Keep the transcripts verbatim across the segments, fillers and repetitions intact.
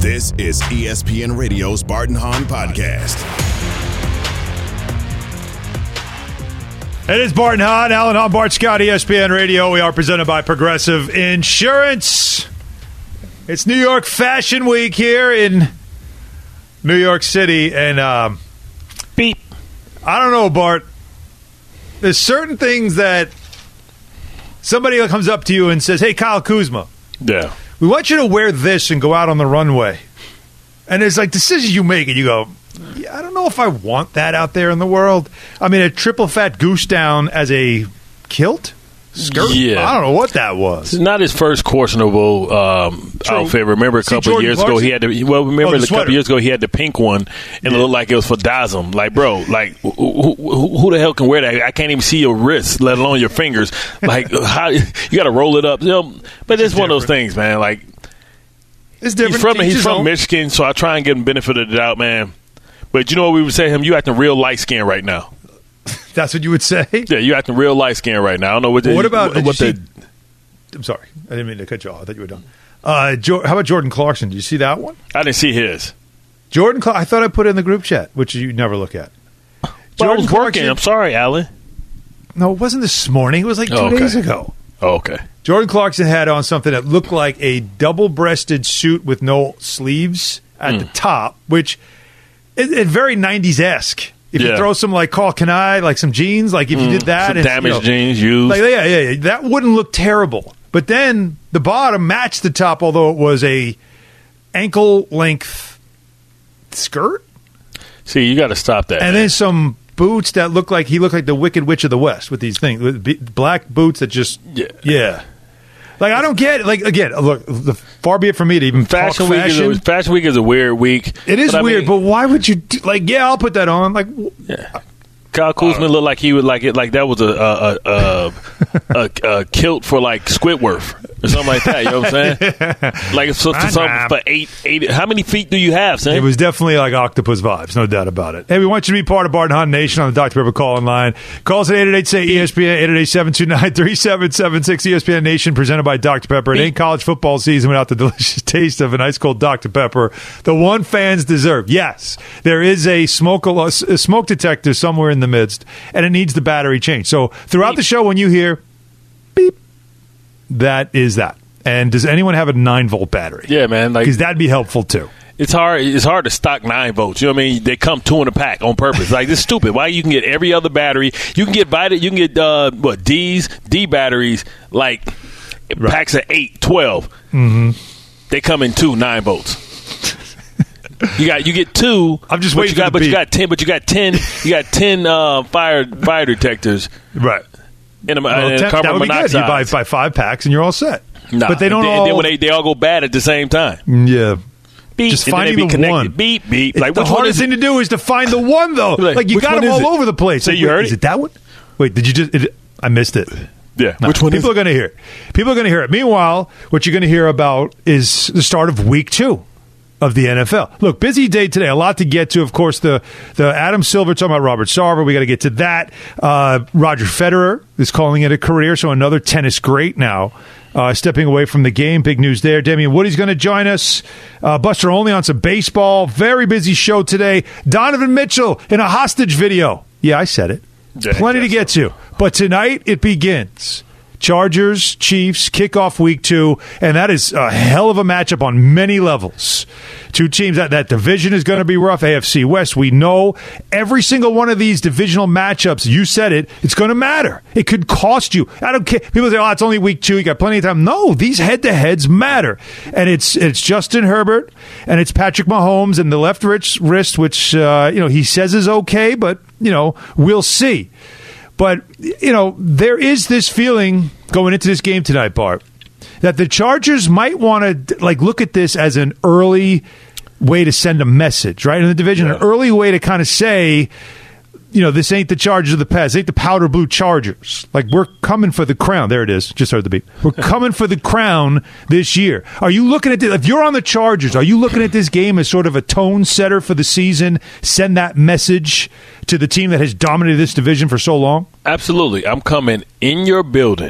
This is E S P N Radio's Bart and Hahn Podcast. It is Bart and Hahn, Alan Hahn, Bart Scott, E S P N Radio. We are presented by Progressive Insurance. It's New York Fashion Week here in New York City, and um, beep. I don't know, Bart. There's certain things that somebody comes up to you and says, "Hey, Kyle Kuzma, yeah, we want you to wear this and go out on the runway." And it's like decisions you make, and you go, yeah, I don't know if I want that out there in the world. I mean, a triple fat goose down as a kilt? Skirt? Yeah. I don't know what that was. It's not his first questionable um, outfit. Remember a See, couple of Jordan years Clarkson? ago, he had the, well, remember Oh, the a couple sweater. of years ago, he had the pink one, and Yeah. it looked like it was for Dazum. Like, bro, like, who, who, who the hell can wear that? I can't even see your wrists, let alone your fingers. Like, how you got to roll it up. You know, but it's, It's one of those different. things, man. Like, It's different. he's from, Each he's his from own. Michigan, so I try and give him benefit of the doubt, man. But you know what we would say to him? You acting real light skinned right now. That's what you would say? Yeah, you acting real light skinned right now. I don't know what. The, What about- what, did what you the? see- I'm sorry. I didn't mean to cut you off. I thought you were done. Uh, jo- how about Jordan Clarkson? Did you see that one? I didn't see his. Jordan Clark. I thought I put it in the group chat, which you never look at. But I was working. Clarkson- I'm sorry, Alan. No, it wasn't this morning. It was like two Oh, okay. days ago. Oh, okay. Jordan Clarkson had on something that looked like a double-breasted suit with no sleeves at Mm. the top, which is, is very nineties-esque. If you Yeah. throw some, like, Carl Kanai, like some jeans, like if you did that. Some and, damaged you know, jeans used. Like, yeah, yeah, yeah, that wouldn't look terrible. But then the bottom matched the top, although it was a ankle-length skirt. See, you got to stop that. And man. then some boots that look like he looked like the Wicked Witch of the West with these things, with b- black boots that just Yeah. yeah. Like I don't get it. Like again, look, the, far be it from me to even Fashion talk week, fashion. Is a, fashion week is a weird week. It is but I weird, mean, but why would you do, like? Yeah, I'll put that on. Like, yeah. Kyle Kuzma looked like he would like it, like that was a a, a, a, a, a kilt for like Squidward or something like that. You know what I'm saying? Like so, I something know. for eight, eight. How many feet do you have, Sam? it was definitely like octopus vibes, no doubt about it. Hey, we want you to be part of Bart and Hahn Nation on the Doctor Pepper call in line. Call us at eight eight eight, say E S P N, eight eight eight, seven two nine, three seven seven six. E S P N Nation presented by Doctor Pepper. It ain't college football season without the delicious taste of an ice cold Doctor Pepper. The one fans deserve. Yes, there is a smoke, a smoke detector somewhere in the midst, and it needs the battery changed. So throughout Beep. the show, when you hear beep, that is that. And does anyone have a nine volt battery? Yeah, man. Like Because that'd be helpful too. it's hard. It's hard to stock nine volts. You know what I mean? They come two in a pack on purpose. Like this is stupid. Why you can get every other battery? You can get Vita, You can get uh, what D's D batteries like Right. packs of eight, twelve. Mm-hmm. They come in two nine volts. You got you get two. I'm just but waiting You got, for the but you beep. got ten. But you got ten. You got ten uh, fire fire detectors Right. in a, Well, in a ten- carbon that would be good. You monoxide. buy, buy five packs and you're all set. Nah. But they don't and then, all. and then when they, they all go bad at the same time. yeah. Beep. Just and then they finding be the connected. one. Beep beep. It's Like the which one hardest is thing to do is to find the one, though. Like, Like, you which got one them is all it? over the place. So Like, you wait, heard is it? it that one? Wait, did you just? It, I missed it. Yeah. No, Which one is people it? are going to hear it. People are going to hear it. Meanwhile, what you're going to hear about is the start of week two of the N F L. Look, busy day today. A lot to get to. Of course, the the Adam Silver talking about Robert Sarver. We got to get to that. Uh, Roger Federer is calling it a career, so another tennis great now. Uh, stepping away from the game. Big news there. Damian Woody's going to join us. Uh, Buster Olney on some baseball. Very busy show today. Donovan Mitchell in a hostage video. Yeah, I said it. Yeah, Plenty to get to. But tonight it begins. Chargers, Chiefs, kickoff week two, and that is a hell of a matchup on many levels. Two teams, that, that division is going to be rough. A F C West, we know every single one of these divisional matchups, you said it, it's going to matter. It could cost you. I don't care. People say, oh, it's only week two, you got plenty of time. No, these head-to-heads matter. And it's it's Justin Herbert, and it's Patrick Mahomes, and the left wrist, wrist which, uh, you know, he says is okay, but, you know, we'll see. But, you know, there is this feeling going into this game tonight, Bart, that the Chargers might want to, like, look at this as an early way to send a message, right, in the division, Yeah. an early way to kind of say, you know, this ain't the Chargers of the past. This ain't the powder blue Chargers. Like, we're coming for the crown. There it is. Just heard the beat. We're coming for the crown this year. Are you looking at this? If you're on the Chargers, are you looking at this game as sort of a tone setter for the season? Send that message to the team that has dominated this division for so long? Absolutely. I'm coming in your building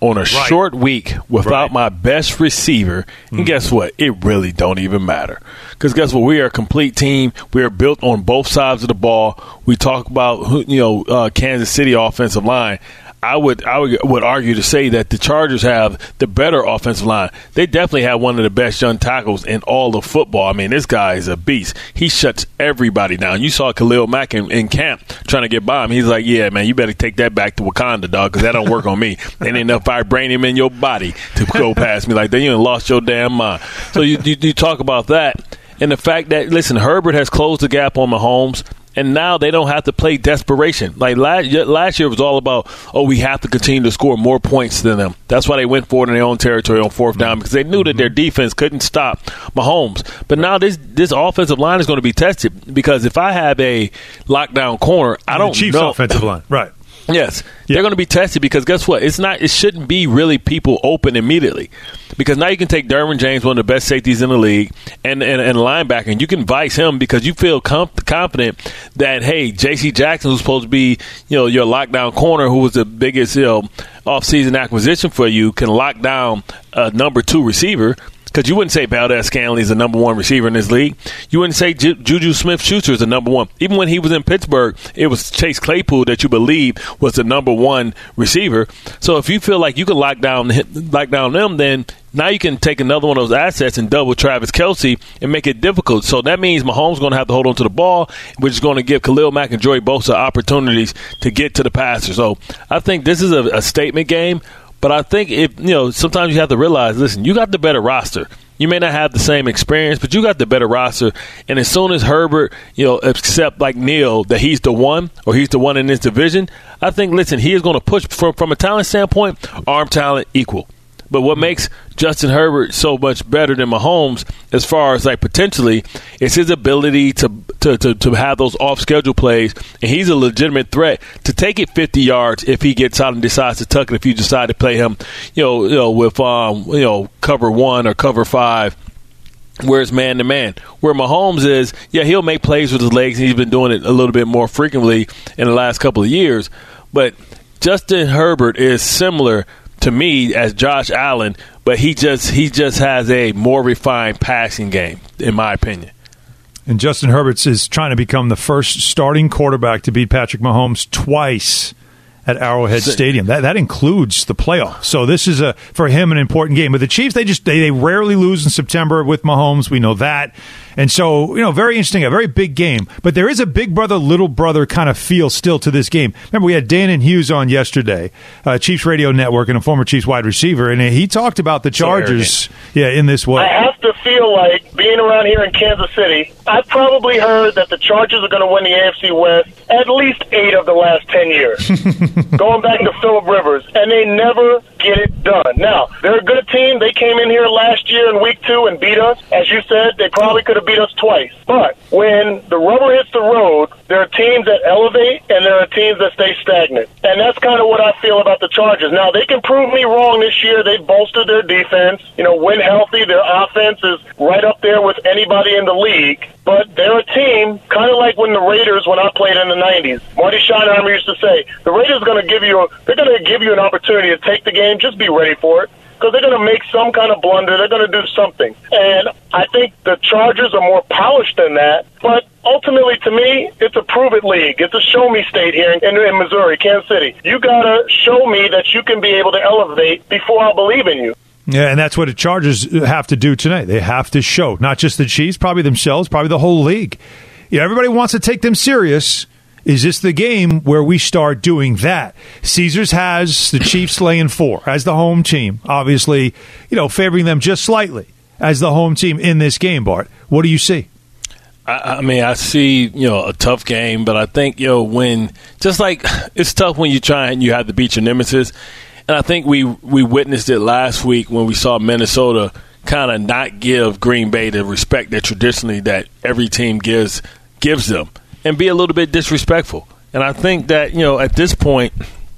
on a right. short week without right. my best receiver. And mm. guess what? It really don't even matter. Because guess what? We are a complete team. We are built on both sides of the ball. We talk about, you know, uh, Kansas City offensive line. I would I would, would argue to say that the Chargers have the better offensive line. They definitely have one of the best young tackles in all of football. I mean, this guy is a beast. He shuts everybody down. You saw Khalil Mack in, in camp trying to get by him. He's like, yeah, man, you better take that back to Wakanda, dog, because that don't work on me. There ain't enough vibranium in your body to go past me like that. You done lost your damn mind. So you, you, you talk about that. And the fact that, listen, Herbert has closed the gap on Mahomes. And now they don't have to play desperation. Like last, last year was all about, oh, we have to continue to score more points than them. That's why they went for it in their own territory on fourth down, because they knew that their defense couldn't stop Mahomes. But now this this offensive line is going to be tested, because if I have a lockdown corner, I don't the Chiefs know. offensive line, right. Yes, yeah. They're going to be tested, because guess what? It's not. It shouldn't be really people open immediately, because now you can take Derwin James, one of the best safeties in the league, and and, and linebacker, and you can vice him because you feel com- confident that, hey, J C Jackson, who's supposed to be, you know, your lockdown corner, who was the biggest, you know, offseason acquisition for you, can lock down a number two receiver. Because you wouldn't say Valdez-Scantling is the number one receiver in this league. You wouldn't say Ju- Juju Smith-Schuster is the number one. Even when he was in Pittsburgh, it was Chase Claypool that you believe was the number one receiver. So if you feel like you can lock down lock down them, then now you can take another one of those assets and double Travis Kelce and make it difficult. So that means Mahomes is going to have to hold on to the ball, which is going to give Khalil Mack and Joey Bosa opportunities to get to the passer. So I think this is a, a statement game. But I think, if you know, sometimes you have to realize, listen, you got the better roster. You may not have the same experience, but you got the better roster. And as soon as Herbert, you know, accept like Neil that he's the one, or he's the one in this division, I think, listen, he is going to push from, from a talent standpoint, arm talent equal. But what makes Justin Herbert so much better than Mahomes, as far as like potentially, is his ability to to, to, to have those off-schedule plays, and he's a legitimate threat to take it fifty yards if he gets out and decides to tuck it. If you decide to play him, you know, you know, with um, you know, cover one or cover five. Where it's man-to-man. Where Mahomes is, yeah, he'll make plays with his legs, and he's been doing it a little bit more frequently in the last couple of years. But Justin Herbert is similar to me as Josh Allen, but he just he just has a more refined passing game, in my opinion. And Justin Herbert is trying to become the first starting quarterback to beat Patrick Mahomes twice at Arrowhead Stadium. That that includes the playoffs. So this is a for him an important game. But the Chiefs, they just they, they rarely lose in September with Mahomes. We know that. And so, you know, very interesting, a very big game. But there is a big brother, little brother kind of feel still to this game. Remember, we had Dan and Hughes on yesterday, uh, Chiefs Radio Network, and a former Chiefs wide receiver, and he talked about the Chargers, yeah, in this way. I have to feel like being around here in Kansas City, I've probably heard that the Chargers are going to win the A F C West at least eight of the last ten years, going back to Phillip Rivers, and they never get it done. Now, they're a good team. They came in here last year in week two and beat us. As you said, they probably could have beat us twice. But when the rubber hits the road, there are teams that elevate and there are teams that stay stagnant. And that's kind of what I feel about the Chargers. Now, they can prove me wrong this year. They bolstered their defense. You know, when healthy, their offense is right up there with anybody in the league. But they're a team, kind of like when the Raiders, when I played in the nineties. Marty Schottenheimer used to say, the Raiders are going to give you, a, they're going to give you an opportunity to take the game. Just be ready for it. Because they're going to make some kind of blunder. They're going to do something. And I think the Chargers are more polished than that. But ultimately, to me, it's a prove-it league. It's a show-me state here in, in Missouri, Kansas City. You got to show me that you can be able to elevate before I believe in you. Yeah, and that's what the Chargers have to do tonight. They have to show, not just the Chiefs, probably themselves, probably the whole league. You know, everybody wants to take them serious. Is this the game where we start doing that? Caesars has the Chiefs laying four as the home team, obviously, you know, favoring them just slightly as the home team in this game, Bart. What do you see? I, I mean, I see, you know, a tough game, but I think, you know, when just like it's tough when you try and you have to beat your nemesis. And I think we, we witnessed it last week when we saw Minnesota kind of not give Green Bay the respect that traditionally that every team gives gives them. And be a little bit disrespectful. And I think that, you know, at this point,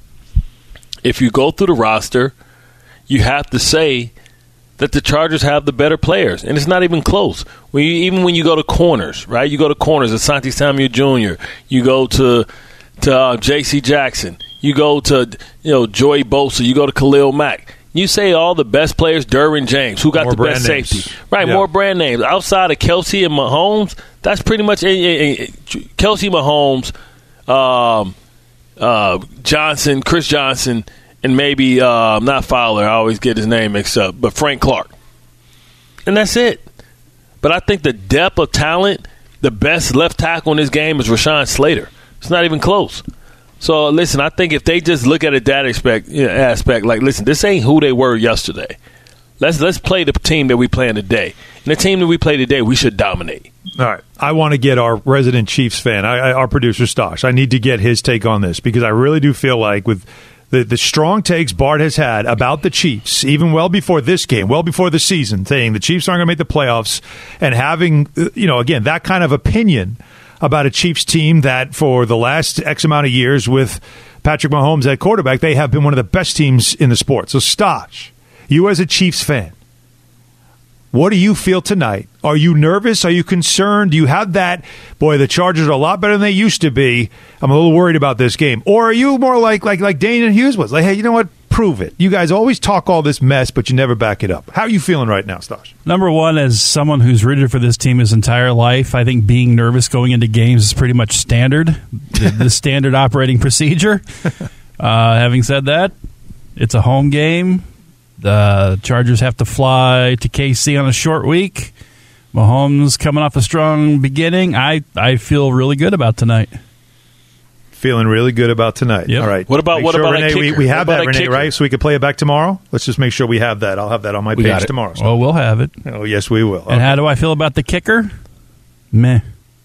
if you go through the roster, you have to say that the Chargers have the better players. And it's not even close. When you, even when you go to corners, right? You go to corners, Asante Samuel Junior You go to to uh, J C Jackson. You go to, you know, Joey Bosa. You go to Khalil Mack. You say all the best players, Derwin James, who got more the best names. safety. Right, yeah. more brand names. Outside of Kelsey and Mahomes, that's pretty much a, a, a, Kelsey, Mahomes, um, uh, Johnson, Chris Johnson, and maybe uh, not Fowler. I always get his name mixed up, but Frank Clark. And that's it. But I think the depth of talent, the best left tackle in this game is Rashawn Slater. It's not even close. So, listen, I think if they just look at it that aspect, you know, aspect, like, listen, this ain't who they were yesterday. Let's let's play the team that we playing today. And the team that we play today, we should dominate. All right. I want to get our resident Chiefs fan, I, I, our producer, Stosh. I need to get his take on this because I really do feel like with the, the strong takes Bart has had about the Chiefs, even well before this game, well before the season, saying the Chiefs aren't going to make the playoffs, and having, you know, again, that kind of opinion about a Chiefs team that for the last X amount of years with Patrick Mahomes at quarterback, they have been one of the best teams in the sport. So, Stosh, you as a Chiefs fan, what do you feel tonight? Are you nervous? Are you concerned? Do you have that, boy, the Chargers are a lot better than they used to be. I'm a little worried about this game. Or are you more like like like Daniel Hughes was? Like, hey, you know what? Prove it. You guys always talk all this mess, but you never back it up. How are you feeling right now, Stosh? Number one, as someone who's rooted for this team his entire life, I think being nervous going into games is pretty much standard, the, the standard operating procedure. Uh, having said that, it's a home game. The Chargers have to fly to K C on a short week. Mahomes coming off a strong beginning. I, I feel really good about tonight. Feeling really good about tonight. Yep. All right. What about Make what sure, about Renee, a kicker? we, we have What about that, a Renee, kicker? right? So we can play it back tomorrow. Let's just make sure we have that. I'll have that on my We page got it. tomorrow. So. Oh, we'll have it. Oh, yes, we will. And Okay. how do I feel about the kicker? Meh.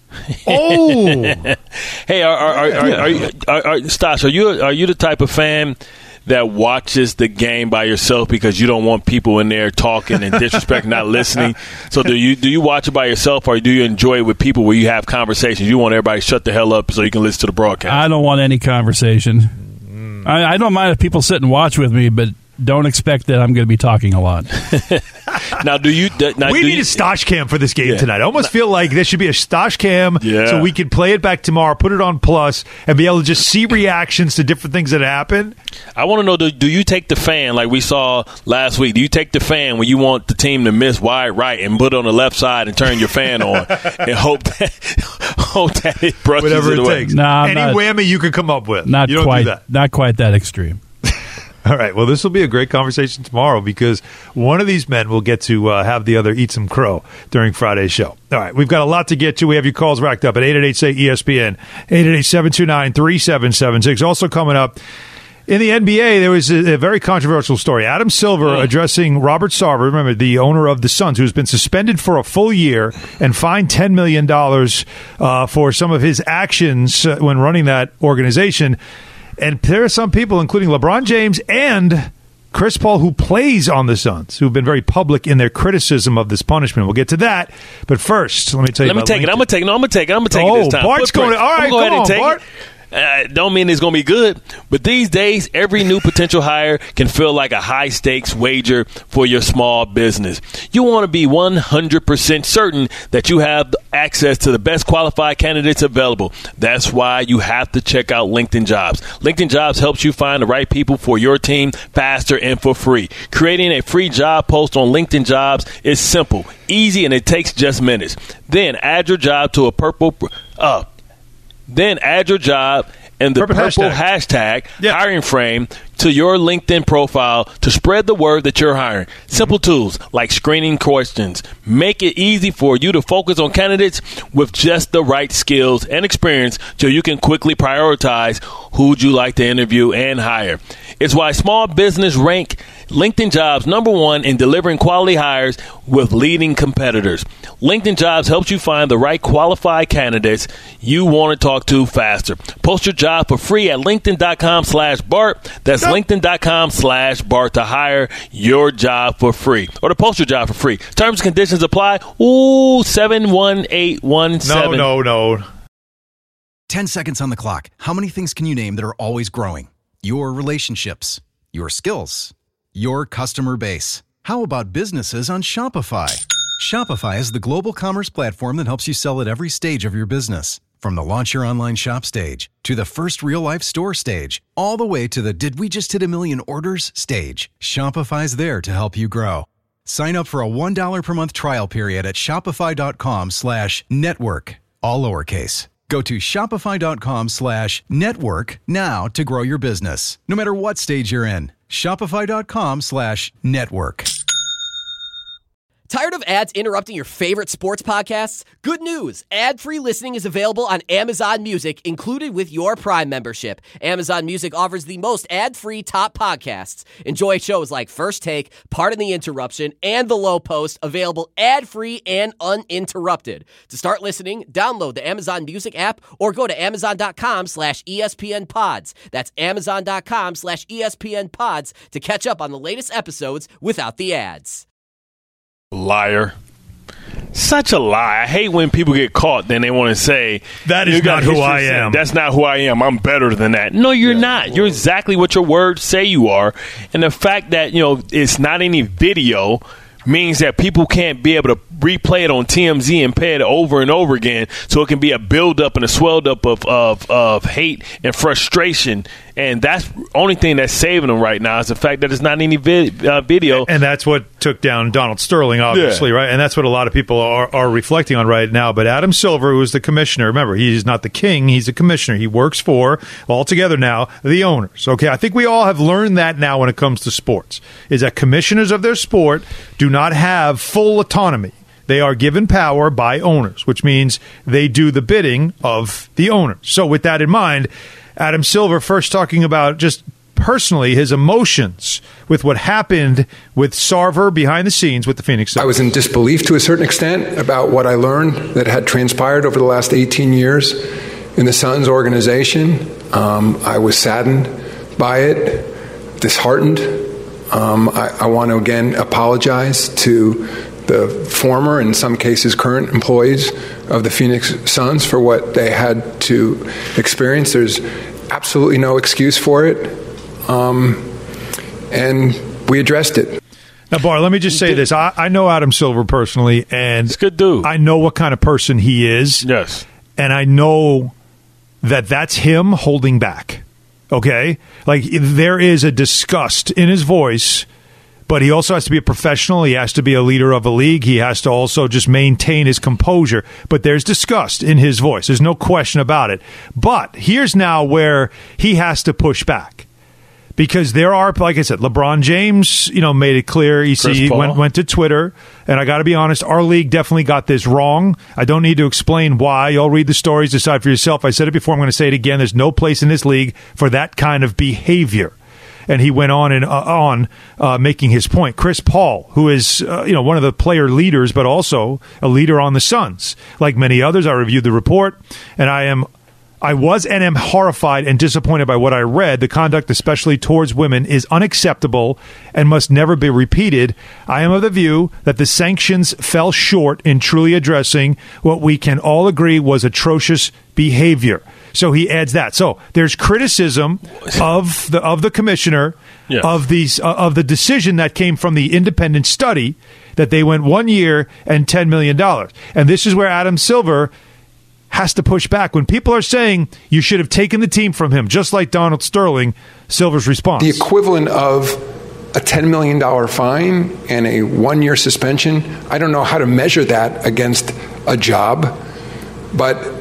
Oh, Hey, are are are, are, are, you, are, are Stosh, are you are you the type of fan that watches the game by yourself because you don't want people in there talking and disrespect, not listening? So do you do you watch it by yourself, or do you enjoy it with people where you have conversations? You want everybody to shut the hell up so you can listen to the broadcast. I don't want any conversation. I, I don't mind if people sit and watch with me, but don't expect that I'm going to be talking a lot. Now, do you? Now, we do need you, a Stosh cam for this game Yeah. tonight. I almost feel like there should be a Stosh cam Yeah. so we can play it back tomorrow, put it on Plus, and be able to just see reactions to different things that happen. I want to know: do, do you take the fan like we saw last week? Do you take the fan when you want the team to miss wide right and put it on the left side and turn your fan on and hope that hope that it brushes Whatever it it away? takes. No, I'm Any not- whammy you could come up with. Not you don't quite. do that. Not quite that extreme. All right. Well, this will be a great conversation tomorrow because one of these men will get to uh, have the other eat some crow during Friday's show. All right. We've got a lot to get to. We have your calls racked up at eight eight eight, say E S P N, eight eight eight, seven two nine, three seven seven six. Also coming up, in the N B A, there was a, a very controversial story. Adam Silver addressing Robert Sarver, remember, the owner of the Suns, who's been suspended for a full year and fined ten million dollars uh, for some of his actions uh, when running that organization. And there are some people, including LeBron James and Chris Paul, who plays on the Suns, who've been very public in their criticism of this punishment. We'll get to that. But first, let me tell you Let me about take it. LinkedIn. I'm gonna take it. No, I'm gonna take it. I'm gonna take Oh, it this time. Bart's Footprint. going to- all right, I'm gonna go come ahead and on, take Bart. it. Uh, don't mean it's going to be good, but these days, every new potential hire can feel like a high-stakes wager for your small business. You want to be one hundred percent certain that you have access to the best qualified candidates available. That's why you have to check out LinkedIn Jobs. LinkedIn Jobs helps you find the right people for your team faster and for free. Creating a free job post on LinkedIn Jobs is simple, easy, and it takes just minutes. Then add your job to a purple uh, Then add your job and the Purple purple hashtag. hashtag, Yeah. hiring frame to your LinkedIn profile to spread the word that you're hiring. Simple tools like screening questions make it easy for you to focus on candidates with just the right skills and experience so you can quickly prioritize who'd you like to interview and hire. It's why small business rank LinkedIn Jobs number one in delivering quality hires with leading competitors. LinkedIn Jobs helps you find the right qualified candidates you want to talk to faster. Post your job for free at linkedin.com slash Bart. That's linkedin.com slash Bart to hire your job for free or to post your job for free. Terms and conditions apply. Ooh, seven one eight one seven. No, no, no. ten seconds on the clock. How many things can you name that are always growing? Your relationships, your skills, your customer base. How about businesses on Shopify? Shopify is the global commerce platform that helps you sell at every stage of your business. From the launch your online shop stage to the first real-life store stage, all the way to the did we just hit a million orders stage, Shopify's there to help you grow. Sign up for a one dollar per month trial period at shopify.com slash network, all lowercase. Go to shopify.com slash network now to grow your business, no matter what stage you're in. Shopify.com slash network. Tired of ads interrupting your favorite sports podcasts? Good news! Ad-free listening is available on Amazon Music, included with your Prime membership. Amazon Music offers the most ad-free top podcasts. Enjoy shows like First Take, Pardon the Interruption, and The Low Post, available ad-free and uninterrupted. To start listening, download the Amazon Music app or go to amazon.com slash ESPN pods. That's amazon.com slash ESPN pods to catch up on the latest episodes without the ads. Liar. Such a lie. I hate when people get caught, then they want to say, that is not who I am. That's not who I am. I'm better than that. No, you're yeah, not. Well, you're exactly what your words say you are. And the fact that, you know, it's not any video means that people can't be able to replay it on T M Z and play it over and over again, so it can be a buildup and a swelled up of, of, of hate and frustration. And that's the only thing that's saving them right now is the fact that it's not any vid, uh, video. And that's what took down Donald Sterling, obviously, yeah. right? And that's what a lot of people are, are reflecting on right now. But Adam Silver, who is the commissioner, remember, he's not the king, he's a commissioner. He works for, altogether now, the owners. Okay, I think we all have learned that now when it comes to sports, is that commissioners of their sport do not have full autonomy. They are given power by owners, which means they do the bidding of the owners. So with that in mind, Adam Silver first talking about just personally his emotions with what happened with Sarver behind the scenes with the Phoenix Suns. I was in disbelief to a certain extent about what I learned that had transpired over the last eighteen years in the Suns organization. Um, I was saddened by it, disheartened. Um, I, I want to again apologize to the former, in some cases current employees of the Phoenix Suns for what they had to experience. There's absolutely no excuse for it, um, and we addressed it. Now, Bar, let me just say this. I, I know Adam Silver personally, and it's a good dude. I know what kind of person he is. Yes. And I know that that's him holding back, okay? Like, there is a disgust in his voice, but he also has to be a professional. He has to be a leader of a league. He has to also just maintain his composure. But there's disgust in his voice. There's no question about it. But here's now where he has to push back. Because there are, like I said, LeBron James, you know, made it clear. He see, went, went to Twitter. And I got to be honest, our league definitely got this wrong. I don't need to explain why. You'll read the stories, decide for yourself. I said it before. I'm going to say it again. There's no place in this league for that kind of behavior. And he went on and uh, on uh, making his point. Chris Paul, who is uh, you know one of the player leaders, but also a leader on the Suns, like many others. I reviewed the report, and I am, I was and am horrified and disappointed by what I read. The conduct, especially towards women, is unacceptable and must never be repeated. I am of the view that the sanctions fell short in truly addressing what we can all agree was atrocious behavior. So he adds that. So there's criticism of the of the commissioner yes. of these uh, of the decision that came from the independent study that they went one year and ten million dollars. And this is where Adam Silver has to push back. When people are saying you should have taken the team from him, just like Donald Sterling, Silver's response. The equivalent of a ten million dollars fine and a one-year suspension, I don't know how to measure that against a job, but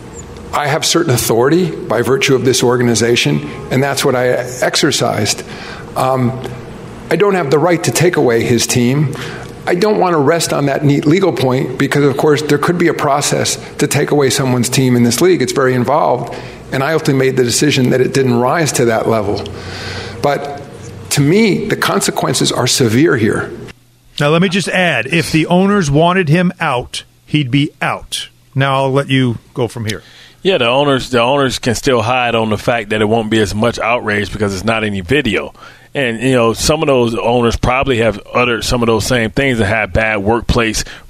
I have certain authority by virtue of this organization, and that's what I exercised. Um, I don't have the right to take away his team. I don't want to rest on that neat legal point because, of course, there could be a process to take away someone's team in this league. It's very involved, and I ultimately made the decision that it didn't rise to that level. But to me, the consequences are severe here. Now, let me just add, if the owners wanted him out, he'd be out. Now, I'll let you go from here. Yeah, the owners the owners can still hide on the fact that it won't be as much outrage because it's not any video. And, you know, some of those owners probably have uttered some of those same things and had bad workplace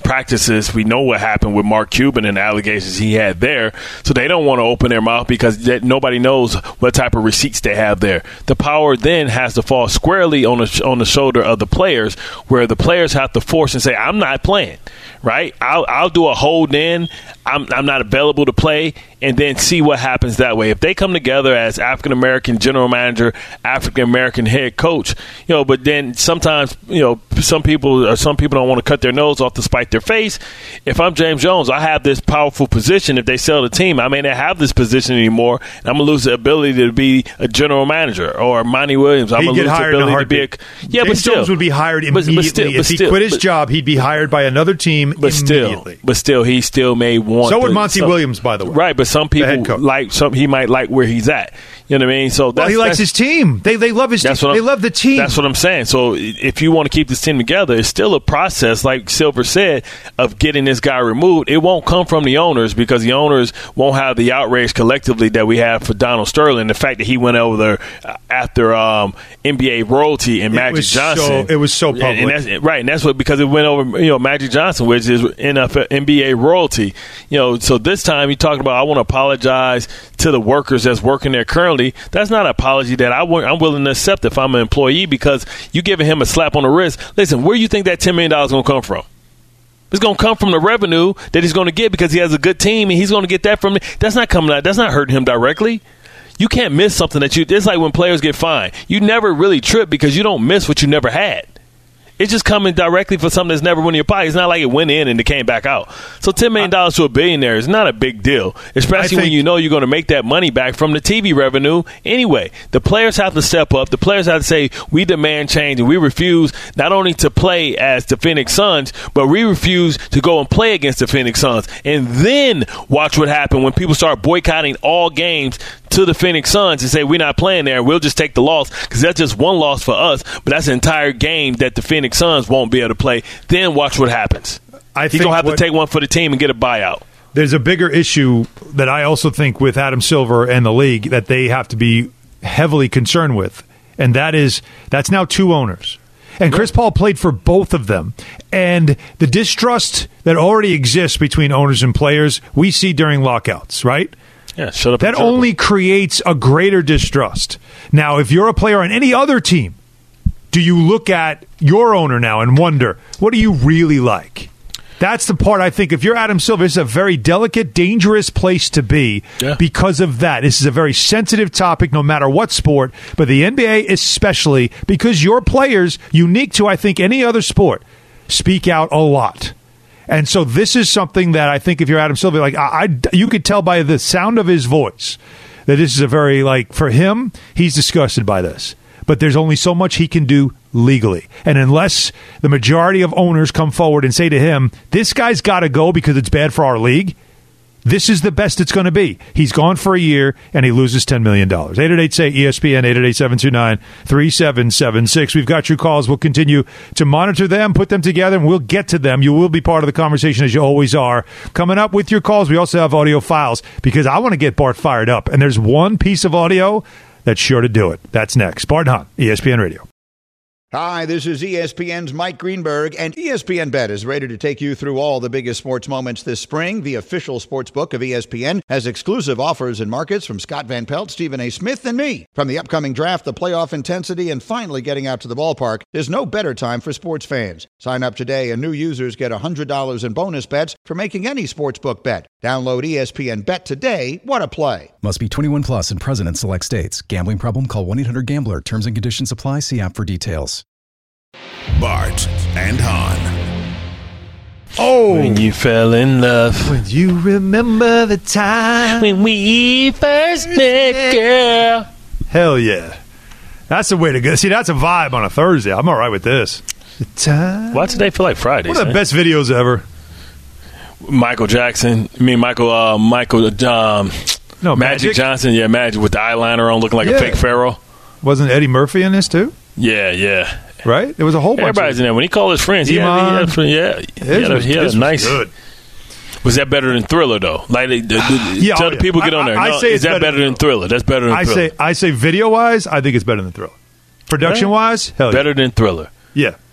practices. We know what happened with Mark Cuban and the allegations he had there. So they don't want to open their mouth because they, nobody knows what type of receipts they have there. The power then has to fall squarely on the, on the shoulder of the players, where the players have to force and say, I'm not playing, right? I'll, I'll do a hold in. I'm, I'm not available to play, and then see what happens that way. If they come together as African-American general manager, African-American head coach, you know, but then sometimes, you know, some people or some people don't want to cut their nose off to spite their face. If I'm James Jones, I have this powerful position. If they sell the team, I may not have this position anymore, and I'm going to lose the ability to be a general manager. Or Monty Williams, I'm going to lose the ability to be a – yeah, James but still. Jones would be hired immediately. But, but still, but if he still, quit his but, job, he'd be hired by another team but immediately. Still, but still, he still may want So would the, Monty some, Williams, by the way. Right, but some people like some. He might like where he's at. You know what I mean? So that's, well, he likes his team. They they love his team. They love the team. That's what I'm saying. So if you want to keep this team together, it's still a process, like Silver said, of getting this guy removed. It won't come from the owners because the owners won't have the outrage collectively that we have for Donald Sterling. The fact that he went over there after um, N B A royalty and Magic Johnson. So, it was so public. And, and that's, right, and that's what because it went over, you know, Magic Johnson, which is N F L, N B A royalty. You know, so this time you talking about I want to apologize to the workers that's working there currently. That's not an apology that I w- I'm willing to accept if I'm an employee, because you giving him a slap on the wrist. Listen, where do you think that ten million dollars is going to come from? It's going to come from the revenue that he's going to get because he has a good team, and he's going to get that from – that's not coming out. That's not hurting him directly. You can't miss something that you – it's like when players get fined. You never really trip because you don't miss what you never had. It's just coming directly for something that's never went in your pocket. It's not like it went in and it came back out. So ten million dollars to a billionaire is not a big deal, especially when you know you're going to make that money back from the T V revenue anyway. The players have to step up. The players have to say, we demand change, and we refuse not only to play as the Phoenix Suns, but we refuse to go and play against the Phoenix Suns. And then watch what happens when people start boycotting all games to the Phoenix Suns and say, we're not playing there. We'll just take the loss because that's just one loss for us, but that's an entire game that the Phoenix Suns won't be able to play. Then watch what happens. I He's going to have what, to take one for the team and get a buyout. There's a bigger issue that I also think with Adam Silver and the league that they have to be heavily concerned with, and that is that's now two owners. And Chris Paul played for both of them. And the distrust that already exists between owners and players, we see during lockouts, right? Yeah, shut up. That only creates a greater distrust. Now, if you're a player on any other team, do you look at your owner now and wonder, what do you really like? That's the part I think, if you're Adam Silver, it's a very delicate, dangerous place to be yeah. because of that. This is a very sensitive topic no matter what sport, but the N B A especially, because your players, unique to, I think, any other sport, speak out a lot. And so this is something that I think if you're Adam Silver, like I, I, you could tell by the sound of his voice that this is a very, like, for him, he's disgusted by this. But there's only so much he can do legally. And unless the majority of owners come forward and say to him, this guy's got to go because it's bad for our league, this is the best it's going to be. He's gone for a year, and he loses ten million dollars. eight eight eight, say E S P N, eight eight eight, seven two nine, three seven seven six. We've got your calls. We'll continue to monitor them, put them together, and we'll get to them. You will be part of the conversation, as you always are. Coming up with your calls, we also have audio files, because I want to get Bart fired up. And there's one piece of audio that's sure to do it. That's next. Bart Hahn, E S P N Radio. Hi, this is E S P N's Mike Greenberg, and E S P N Bet is ready to take you through all the biggest sports moments this spring. The official sports book of E S P N has exclusive offers and markets from Scott Van Pelt, Stephen A. Smith, and me. From the upcoming draft, the playoff intensity, and finally getting out to the ballpark, there's no better time for sports fans. Sign up today, and new users get one hundred dollars in bonus bets for making any sportsbook bet. Download E S P N Bet today. What a play. Must be twenty-one plus and present in select states. Gambling problem? Call one eight hundred gambler. Terms and conditions apply. See app for details. Bart and Hahn. Oh, when you fell in love. When you remember the time when we first met, girl. Hell yeah. That's the way to go. See, that's a vibe on a Thursday. I'm all right with this. The time. Why today feel like Friday? One of the best videos ever. Michael Jackson. I mean, Michael, uh, Michael, um, no, Magic, Magic Johnson. Yeah, Magic with the eyeliner on, looking like yeah. a fake pharaoh. Wasn't Eddie Murphy in this too? Yeah, yeah. Right? There was a whole bunch. Everybody's of in there. When he called his friends, he had, he had, yeah, he had, a, he had a nice. Good. Was that better than Thriller though? Like, the, the, yeah, tell oh, the yeah. people get on there. I, I no, say is that better than Thriller? That's better than I Thriller. say, I say, video wise, I think it's better than Thriller. Production wise, hell better yeah. than Thriller. Yeah.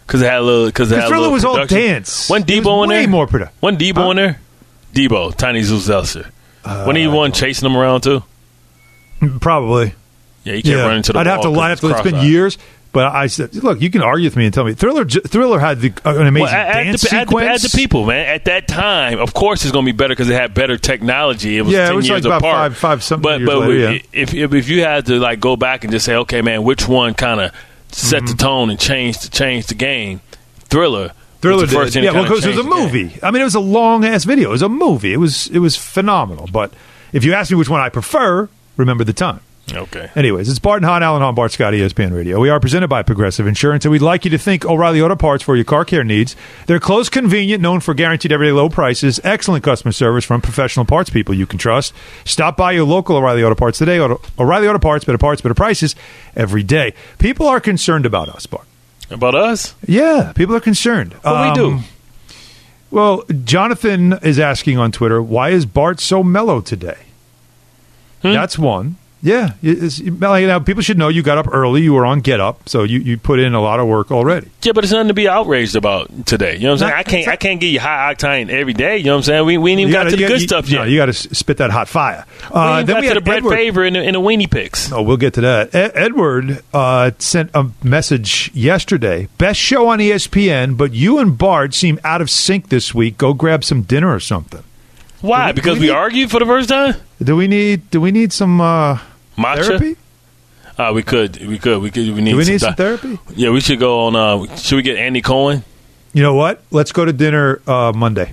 Because it had a little. Because Thriller was production. all dance. One Debo it was in way there. more production. One Debo huh? in there. Debo, Tiny Zuzelser. Uh, when he won chasing them around too. Probably. Yeah, you can't yeah. run into the I'd ball. have to line up. It's been cross-eyed. years. But I said, look, you can argue with me and tell me Thriller. Thriller had the, uh, an amazing well, at, dance at the, sequence. At the, at the people, man. At that time, of course, it's going to be better because it had better technology. It was yeah, ten it was years like about apart. five, five something but years but later, yeah. if, if if you had to like go back and just say, okay, man, which one kind of set Mm-hmm. the tone and changed change the game? Thriller. Thriller was the first did. thing Yeah, that well, kinda because it was a changed the movie. game. I mean, it was a long ass video. It was a movie. It was it was phenomenal. But if you ask me which one I prefer, remember the time. Okay. Anyways, it's Bart and Hahn, Alan Hahn, Bart Scott, E S P N Radio. We are presented by Progressive Insurance, and we'd like you to think O'Reilly Auto Parts for your car care needs. They're close, convenient, known for guaranteed everyday low prices, excellent customer service from professional parts people you can trust. Stop by your local O'Reilly Auto Parts today. Auto, O'Reilly Auto Parts, better parts, better prices every day. People are concerned about us, Bart. About us? Yeah, people are concerned. What um, we do? Well, Jonathan is asking on Twitter, why is Bart so mellow today? Hmm? That's one. Yeah, it's, you know, people should know you got up early. You were on Get Up, so you, you put in a lot of work already. Yeah, but it's nothing to be outraged about today. You know what I'm saying? Not, I can't I can't give you high octane every day. You know what I'm saying? We, we ain't even got gotta, to the you, good you, stuff no, yet. You got to spit that hot fire. We Uh, ain't then got we to had the Brett Edward. Favre and the, and the weenie picks. Oh, we'll get to that. E- Edward uh, sent a message yesterday. Best show on E S P N, but you and Bart seem out of sync this week. Go grab some dinner or something. Why? we, because we we, need, argued for the first time? Do we need? Do we need some uh, Matcha? therapy? Uh, we could, we could, we could. We need, Do we some, need some di- therapy? Yeah, we should go on. Uh, should we get Andy Cohen? You know what? Let's go to dinner uh, Monday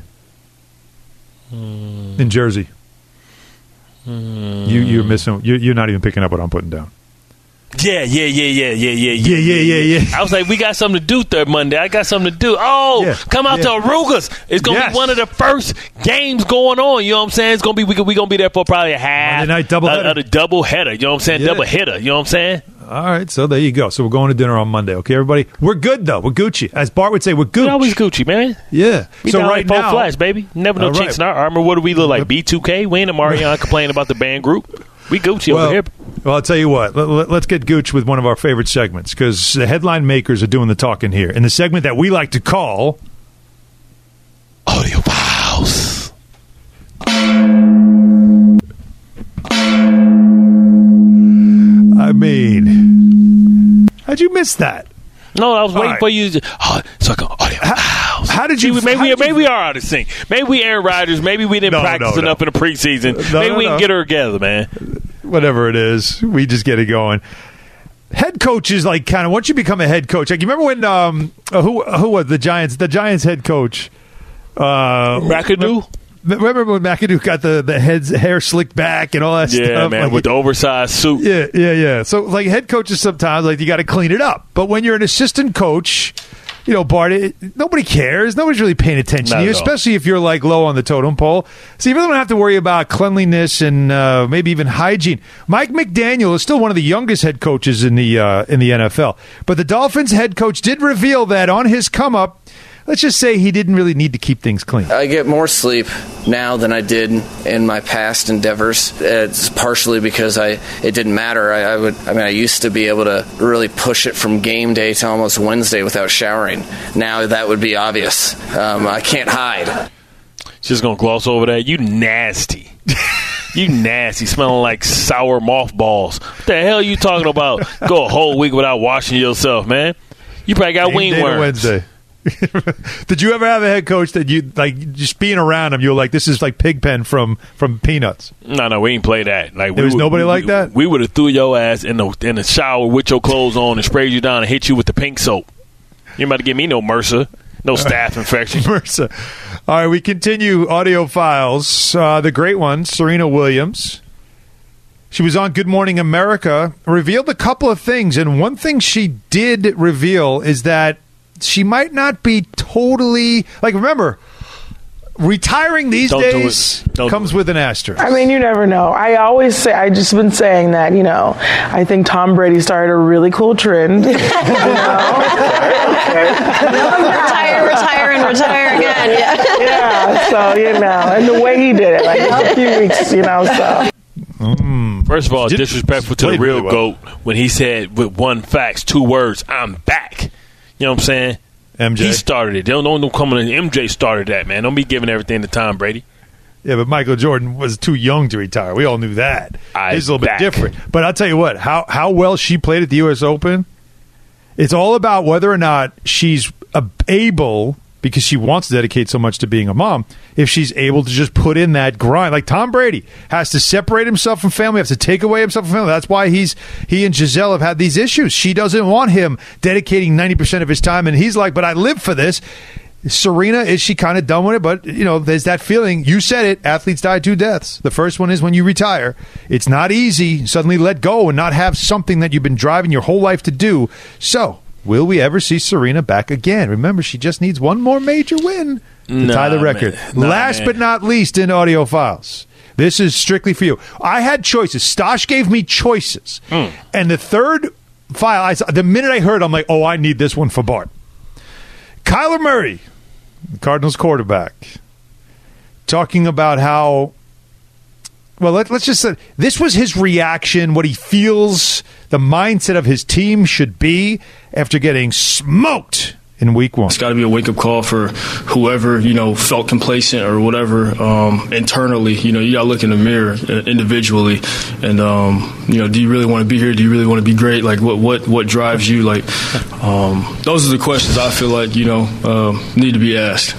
mm. in Jersey. Mm. You you're missing. You're, you're not even picking up what I'm putting down. Yeah, yeah, yeah, yeah, yeah, yeah, Yeah, yeah, yeah, yeah. I was like, we got something to do third Monday. I got something to do. Oh, Yeah, come out yeah. to Arugas. It's gonna Yes. be one of the first games going on. You know what I'm saying? It's gonna be we we gonna be there for probably a half. Monday night doubleheader. Uh, uh, the double header. You know what I'm saying? Yeah. Double hitter. You know what I'm saying? All right, so there you go. So we're going to dinner on Monday. Okay, everybody. We're good though. We're Gucci, as Bart would say. We're Gucci. We always Gucci, man. Yeah. We so down right like four now, flats, baby. Never no All chinks right. in our armor. What do we look like? B two K? We ain't a Marion complaining about the band group. We Gucci well, over here. Well, I'll tell you what. Let, let, let's get Gooch with one of our favorite segments because the headline makers are doing the talking here. In the segment that we like to call Audio Files. I mean, how'd you miss that? No, I was All waiting right. for you to. Oh, so I go, Audio Files. How did See, you? we- maybe how we, did you- maybe we are out of sync. Maybe we Aaron Rodgers. Maybe we didn't No, practice no, no. enough in the preseason. No, maybe no, we no. can get her together, man. Whatever it is, we just get it going. Head coach is like kind of once you become a head coach. Like you remember when um uh, who who was the Giants? The Giants head coach. Uh, McAdoo? Remember when McAdoo got the the head's hair slicked back and all that Yeah, stuff? man, Like, with the oversized suit. Yeah, yeah, yeah. So, like, head coaches sometimes, like, you got to clean it up. But when you're an assistant coach, you know, Bart, it, nobody cares. Nobody's really paying attention Not to you, at all. especially if you're, like, low on the totem pole. So you really don't have to worry about cleanliness and uh, maybe even hygiene. Mike McDaniel is still one of the youngest head coaches in the uh, in the N F L. But the Dolphins head coach did reveal that on his come-up, let's just say he didn't really need to keep things clean. I get more sleep now than I did in my past endeavors. It's partially because I it didn't matter. I, I would I mean I used to be able to really push it from game day to almost Wednesday without showering. Now that would be obvious. Um, I can't hide. Just gonna gloss over that. You nasty. You nasty, smelling like sour mothballs. What the hell you talking about? Go a whole week without washing yourself, man. You probably got Game day to wingworms. Wednesday. Did you ever have a head coach that you like just being around him? You were like, "This is like Pigpen from from Peanuts." No, no, we ain't play that. Like There we was would- nobody we- like that? We would have threw your ass in the in the shower with your clothes on and sprayed you down and hit you with the pink soap. You ain't about to give me no MRSA, no staph infection. Mercer. All right, we continue audio files. Uh, the great one, Serena Williams. She was on Good Morning America, revealed a couple of things, and one thing she did reveal is that she might not be totally like. Remember, retiring these Don't do days it. Don't comes do it. with an asterisk. I mean, you never know. I always say, I just been saying that, you know, I think Tom Brady started a really cool trend. You know? retire, retire, and retire again. Yeah. Yeah, so, you know, and the way he did it, like a few weeks, you know, so. First of all, Did- disrespectful to the played real really well. GOAT when he said with one fax, two words, I'm back. You know what I'm saying? M J. He started it. Don't, don't, don't come in. M J started that, man. Don't be giving everything to Tom Brady. Yeah, but Michael Jordan was too young to retire. We all knew that. I It's a little back. bit different. But I'll tell you what, how how well she played at the U S Open, it's all about whether or not she's able, because she wants to dedicate so much to being a mom, if she's able to just put in that grind. Like Tom Brady has to separate himself from family, has to take away himself from family. That's why he's he and Giselle have had these issues. She doesn't want him dedicating ninety percent of his time, and he's like, but I live for this. Serena, is she kind of done with it? But, you know, there's that feeling. You said it. Athletes die two deaths. The first one is when you retire. It's not easy. Suddenly let go and not have something that you've been driving your whole life to do. So, will we ever see Serena back again? Remember, she just needs one more major win to Nah, tie the record. man. Nah, Last man. but not least in audio files. This is strictly for you. I had choices. Stosh gave me choices. Mm. And the third file, I, the minute I heard, I'm like, oh, I need this one for Bart. Kyler Murray, the Cardinals quarterback, talking about how, well, let, let's just say this was his reaction, what he feels the mindset of his team should be after getting smoked in week one. It's got to be a wake-up call for whoever, you know, felt complacent or whatever um, internally. You know, you got to look in the mirror uh, individually and, um, you know, do you really want to be here? Do you really want to be great? Like, what what, what drives you? Like, um, those are the questions I feel like, you know, um, need to be asked.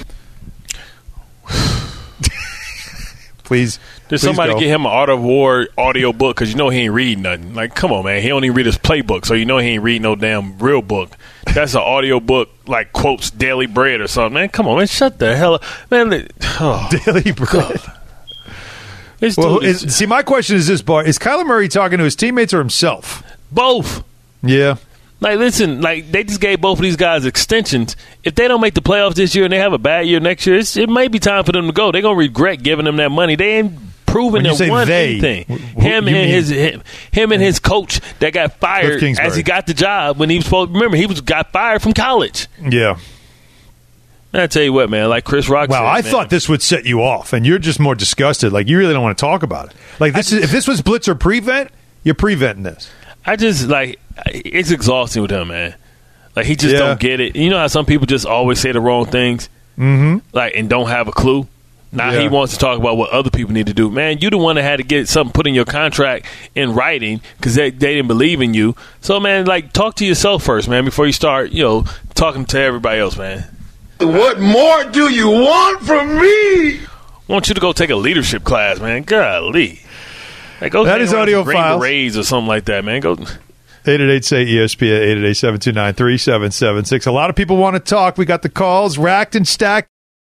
Please. There's please somebody go. get him an Art of War audio book because you know he ain't reading nothing. Like, come on, man. He don't even read his playbook, so you know he ain't reading no damn real book. That's an audio book, like quotes Daily Bread or something. Man, come on, man. Shut the hell up. Man, it- oh, Daily Bread. this Well, dude is- is, see, my question is this, Bart. Is Kyler Murray talking to his teammates or himself? both. Yeah. Like, listen, like they just gave both of these guys extensions. If they don't make the playoffs this year and they have a bad year next year, it's, it may be time for them to go. They're gonna regret giving them that money. They ain't proven When you to say won they, anything. wh- wh- Him you and mean- his him, him and his coach that got fired Kingsbury. as he got the job when he was supposed. Remember, he was got fired from college. Yeah. I tell you what, man. Like Chris Rock. Wow, said, I man, thought this would set you off, and you're just more disgusted. Like, you really don't want to talk about it. Like, this is if this was blitz or prevent, you're preventing this. I just like it's exhausting with him, man. Like he just Yeah. don't get it. You know how some people just always say the wrong things, Mm-hmm. like and don't have a clue. Now Yeah. he wants to talk about what other people need to do. Man, you the one that had to get something put in your contract in writing because they, they didn't believe in you. So, man, like talk to yourself first, man, before you start, you know, talking to everybody else, man. What more do you want from me? I want you to go take a leadership class, man. Golly. Like, go That hang is around audio some Green files. Berets or something like that, man. Go. eight eight eight, say E S P N, eight eight eight, seven two nine, three seven seven six. A lot of people want to talk. We got the calls racked and stacked.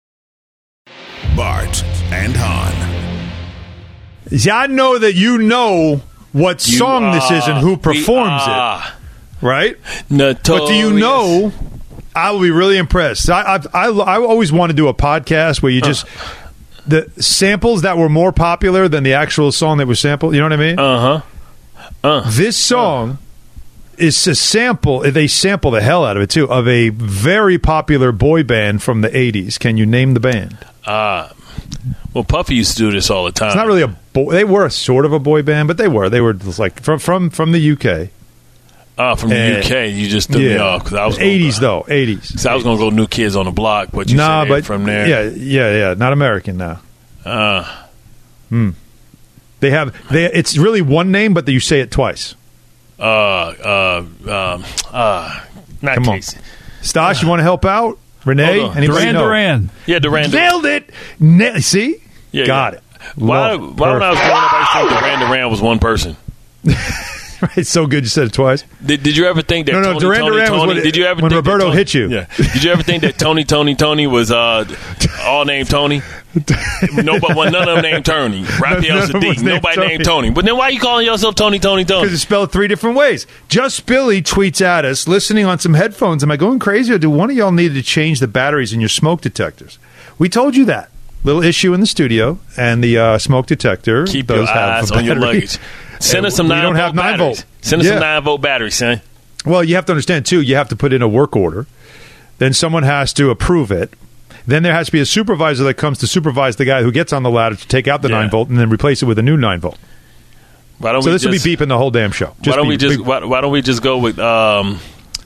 Bart and Hahn. See, I know that you know what You song this is and who are- performs we it, are right? Notorious. But do you know, I will be really impressed. I, I, I, I always want to do a podcast where you just, the samples that were more popular than the actual song that was sampled, you know what I mean? Uh-huh. Uh. This song is a sample, they sample the hell out of it too, of a very popular boy band from the eighties. Can you name the band? Uh, well, Puffy used to do this all the time. It's not really a boy, they were sort of a boy band, but they were. They were just like from from, from the U K. Uh, from the And- U K, you just threw me off because I was eighties though, eighties. Because I was going to go New Kids on the Block, but you Nah, said but from there. yeah, yeah, yeah, not American now. Uh, Hmm. They have they. It's really one name, but you say it twice. uh, uh, um, uh, not Come on, Casey. Stosh, you want to help out? Renee, Hold on. anybody Duran know? Duran. Yeah, Duran. Nailed it. Na- see, Yeah, got yeah. it. Why, Love it. why when I was Perfect. growing up, I used to think Duran Duran was one person. It's so good you said it twice. Did, did you ever think that No, no, Tony, Duran Tony, Duran was Tony, when it- did you ever when think that Roberto Tony- hit you. Yeah. Did you ever think that Tony, Tony, Tony was uh, all named Tony? Nobody, well, none of them named Tony. Raphael None of them was Sadiq. named Nobody Tony. named Tony. But then why you calling yourself Tony, Tony, Tony? Because it's spelled three different ways. Just Billy tweets at us, listening on some headphones. Am I going crazy, or do one of y'all need to change the batteries in your smoke detectors? We told you that. Little issue in the studio, and the uh, smoke detector Keep does your have eyes a on your battery. luggage. Send And us some we nine don't volt have nine batteries. volt. Send us Yeah. some nine volt batteries, son. Well, you have to understand, too, you have to put in a work order. Then someone has to approve it. Then there has to be a supervisor that comes to supervise the guy who gets on the ladder to take out the Yeah. nine volt and then replace it with a new nine volt. Why don't So we this just, will be beeping the whole damn show. Why don't we be- just be- why, why don't we just go with um,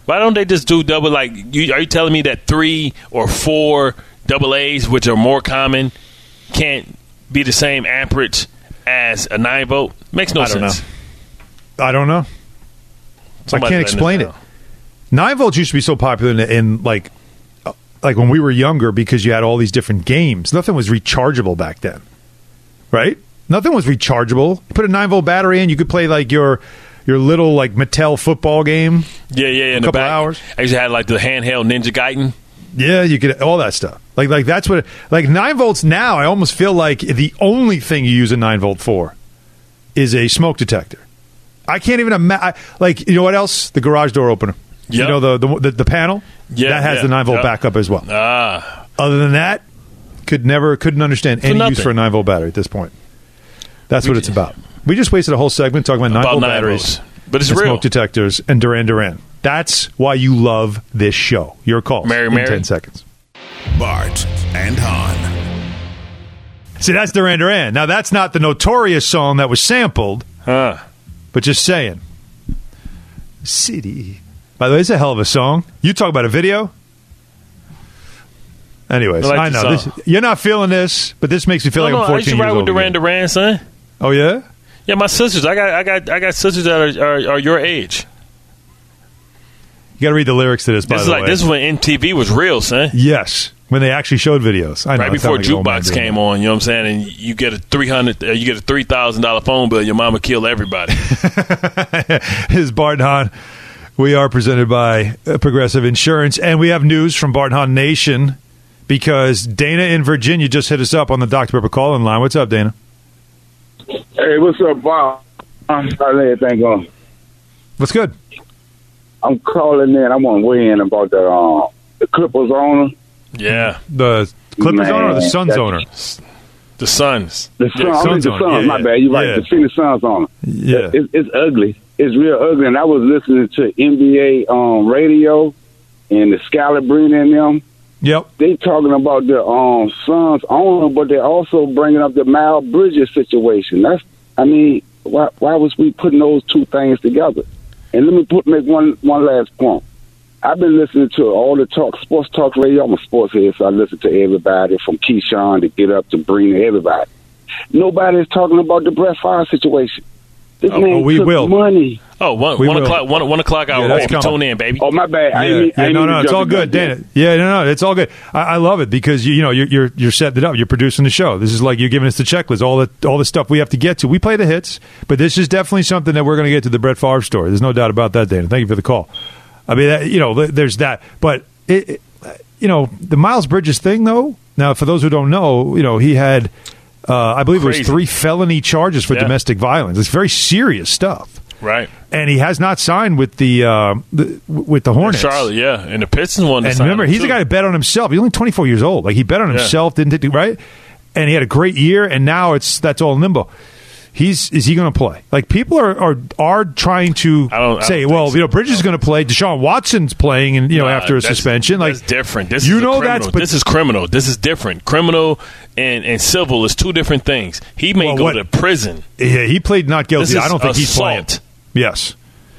Why don't they just do double? Like, you, are you telling me that three or four double A's, which are more common, can't be the same amperage as a nine volt? Makes no I don't sense. Know. I don't know. Somebody I can't explain it. Nine volts used to be so popular in, in like, like when we were younger because you had all these different games. Nothing was rechargeable back then, right? Nothing was rechargeable. You put a nine volt battery in, you could play like your your little like Mattel football game. Yeah, yeah, yeah. In a the couple back, hours. I used to have like the handheld Ninja Gaiden. Yeah, you could all that stuff. Like like that's what like nine volts now. I almost feel like the only thing you use a nine volt for is a smoke detector. I can't even imagine. Like, you know what else? The garage door opener. Yep. You know the the the, the panel. Yeah, that has yeah, the nine volt yep. backup as well. Ah. Other than that, could never couldn't understand For any nothing. use for a nine volt battery at this point. That's We what d- it's about. We just wasted a whole segment talking about nine About volt nine batteries, volts. But it's and real. smoke detectors, and Duran Duran. That's why you love this show. Your calls Mary, in Mary. ten seconds. Bart and Hahn. See, that's Duran Duran. Now, that's not the Notorious song that was sampled, Huh. but just saying. City. By the way, it's a hell of a song. You talk about a video. Anyways, I like I the know. song. This, you're not feeling this, but this makes me feel No, like no, I'm I used to fourteen years ride old. with Duran again. Duran, son. Oh, yeah? Yeah, my sisters. I got, I got, I got sisters that are, are, are your age. You got to read the lyrics to this, by This is the like way. this is when M T V was real, son. Yes, when they actually showed videos. I know, Right I before sound like an old man Jukebox doing came that. on, you know what I'm saying? And you get a three hundred, uh, you get a three thousand dollar phone bill. Your mama killed everybody. His Bart and Hahn. We are presented by uh, Progressive Insurance, and we have news from Bart and Hahn Nation because Dana in Virginia just hit us up on the Doctor Pepper call-in line. What's up, Dana? Hey, what's up, Bob? How's everything going? What's good? I'm calling in. I want to weigh in about the uh, the Clippers owner. Yeah, the Clippers Man, owner or the Suns that's- owner? the Suns. The Suns, Yeah, I mean, Suns the owner. Suns. Yeah, my yeah. bad. You're right. Yeah. The Phoenix Suns owner. Yeah. It, it's ugly. It's real ugly. And I was listening to N B A um, radio and the Scalabrine and them. Yep. They talking about the um, Suns owner, but they're also bringing up the Miles Bridges situation. That's, I mean, why why was we putting those two things together? And let me put make one one last point. I've been listening to all the talk, sports talk radio. I'm a sports head, so I listen to everybody from Keyshawn to Get Up to Brina, everybody. Nobody is talking about the Brett Favre situation. This Oh, man oh, we took will. money. Oh, one, We one will. o'clock, one, one o'clock hour. Yeah, that's baby. coming. Tune in, baby. Oh, my bad. I Yeah, didn't mean, I yeah, didn't no, mean no, to it's jump all the good, gun. Dana. Yeah, no, no, it's all good. I, I love it because you, you know you're you're you're setting it up. You're producing the show. This is like you're giving us the checklist, all the all the stuff we have to get to. We play the hits, but this is definitely something that we're going to get to the Brett Favre story. There's no doubt about that, Dana. Thank you for the call. I mean, that, you know, th- there's that, but it, it, you know, the Miles Bridges thing, though. Now, for those who don't know, you know, he had, uh, I believe, it Crazy. was three felony charges for Yeah. domestic violence. It's very serious stuff. Right. And he has not signed with the, uh, the with the Hornets. Charlotte, yeah. And the Pistons won the And sign remember, him, he's too. the guy who bet on himself. He's only twenty-four years old. Like, he bet on Yeah. himself, didn't do right? And he had a great year, and now it's that's all in limbo. He's is he going to play? Like, people are are, are trying to I don't- I say, don't think well, so. you know, Bridges is going to play. Deshaun Watson's playing, and you know, Nah, after a that's- suspension, like that's different. This you is a know criminal. that's but this is criminal. This is different. Criminal and, and civil is two different things. He may Well, go what- to prison. yeah, he played not guilty. This I is don't think he's playing. assault. Yes.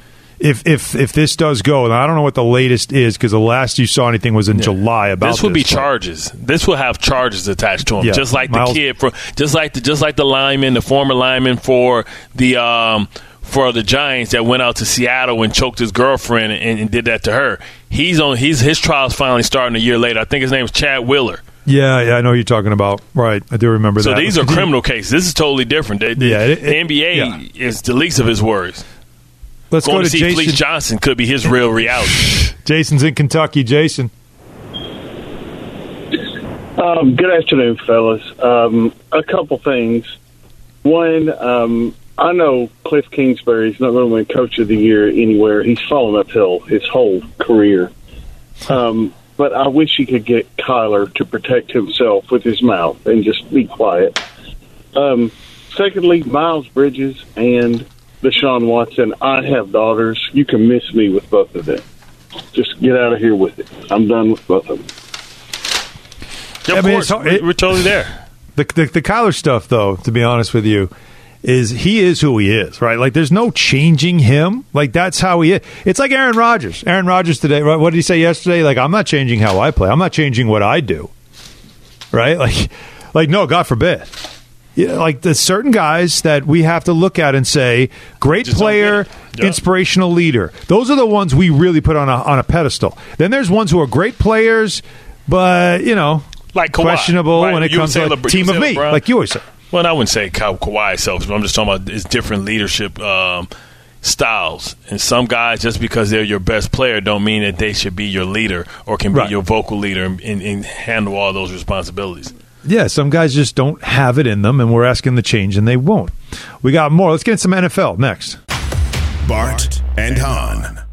If if if this does go, and I don't know what the latest is because the last you saw anything was in July about This would be but- charges. This will have charges attached to him, Yeah, just like the Miles- kid for, just like the just like the lineman, the former lineman for the um for the Giants that went out to Seattle and choked his girlfriend and, and did that to her. He's on. He's his trial's finally starting a year later. I think his name is Chad Wheeler. Yeah, yeah, I know who you're talking about. Right, I do remember So that. these are criminal cases. This is totally different. They, they- Yeah, it- it- the N B A yeah. is the least of his worries. Let's Going go to, to see Felice Jason. Johnson could be his real reality. Jason's in Kentucky. Jason. Um, good afternoon, fellas. Um, a couple things. One, um, I know Cliff Kingsbury's not going to win Coach of the Year anywhere. He's fallen uphill his whole career. Um, but I wish he could get Kyler to protect himself with his mouth and just be quiet. Um, secondly, Miles Bridges and Deshaun Watson. I have daughters. You can miss me with both of them. Just get out of here with it. I'm done with both of them. Yeah, of I mean, course, it's- we're, we're totally there. The, the the Kyler stuff, though, to be honest with you, is he is who he is, right? Like, there's no changing him. Like, that's how he is. It's like Aaron Rodgers. Aaron Rodgers today, right? What did he say yesterday? Like, I'm not changing how I play. I'm not changing what I do, right? Like, like no, God forbid. Yeah, like the certain guys that we have to look at and say, great Just player, yeah. inspirational leader. Those are the ones we really put on a on a pedestal. Then there's ones who are great players, but you know, like Kawhi. questionable Right. when it You comes would to say like, LeBron- team you of would say me, LeBron. like you always say. Well, I wouldn't say Ka- Kawhi selfish, but I'm just talking about it's different leadership um, styles. And some guys, just because they're your best player, don't mean that they should be your leader or can be Right. your vocal leader and, and, and handle all those responsibilities. Yeah, some guys just don't have it in them, and we're asking to change, and they won't. We got more. Let's get into some N F L next. Bart and Hahn.